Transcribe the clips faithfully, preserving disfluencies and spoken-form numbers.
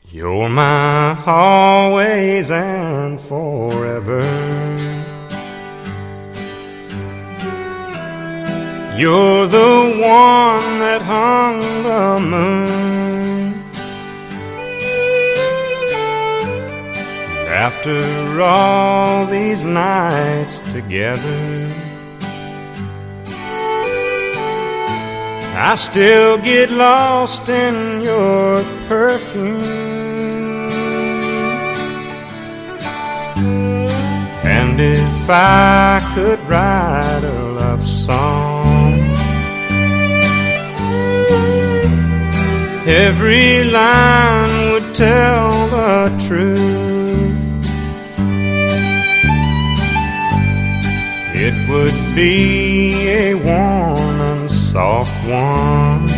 You're my always and forever. You're the one that hung the moon. After all these nights together, I still get lost in your perfume. And if I could write a love song, every line would tell the truth. It would be a warm and soft one,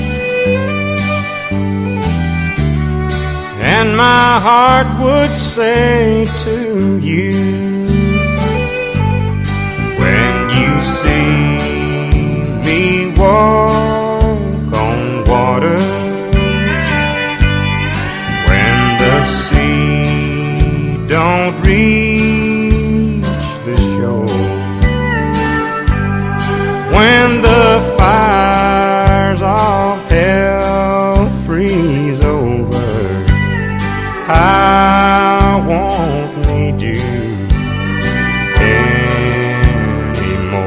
and my heart would say to you, when you see me walk on water, when the sea don't reach the shore, when the fires of hell freeze over, I won't need you anymore.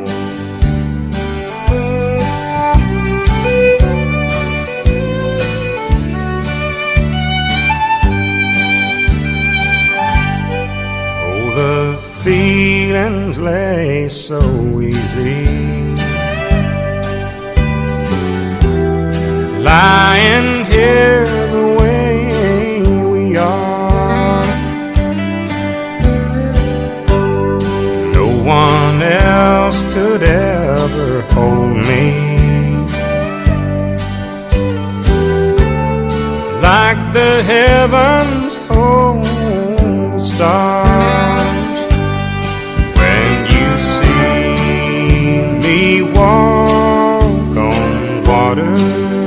Oh, the feelings lay so easy, lying here the way we are. No one else could ever hold me like the heavens hold the stars. When you see me walk on water,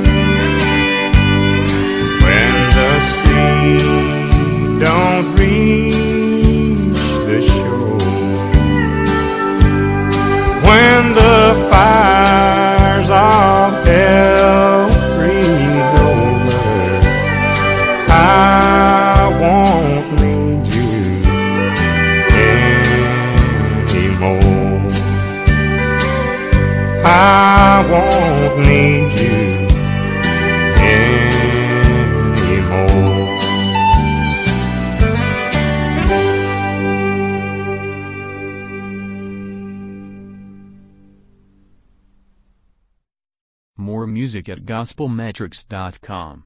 don't reach the shore, when the fires of hell freeze over, I won't need you anymore. I won't need you anymore. More music at gospel metrics dot com.